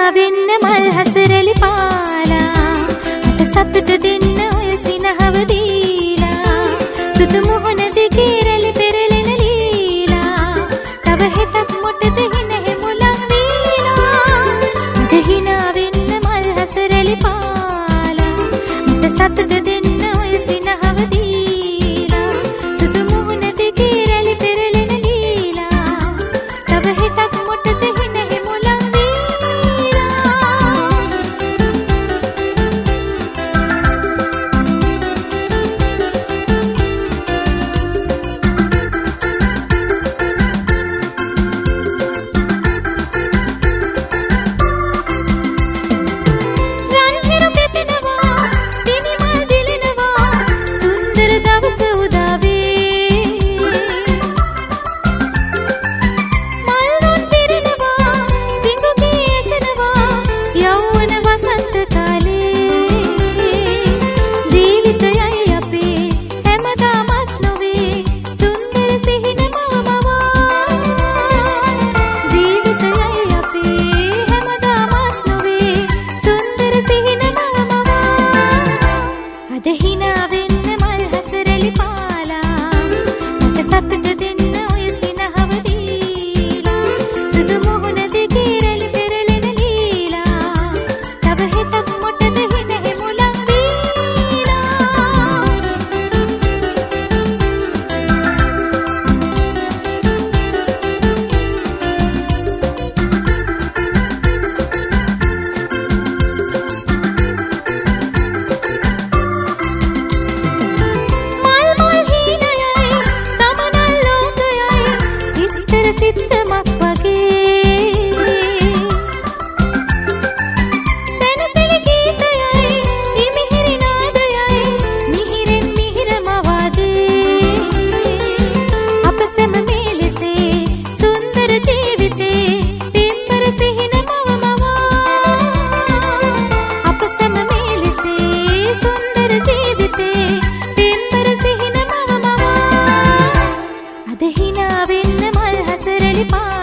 වෙන්න මල් හසරලි පාලා මට සතුට දෙන්න ඔය සිනහව දීලා සුදු මුහුණ දිගේ රැලි පෙරලෙන ලීලා තව හෙටක් මොටද හින හෙමුලක් වීලා මට හිනා වෙන්න මල් හසරලි පාලා මට සතුට දෙන්න ඔය සිනහව දීලා සුදු මුහුණ දිගේ රැලි පෙරලෙන ලීලා තව හෙටක් මොටද හින හෙමුලක් Paa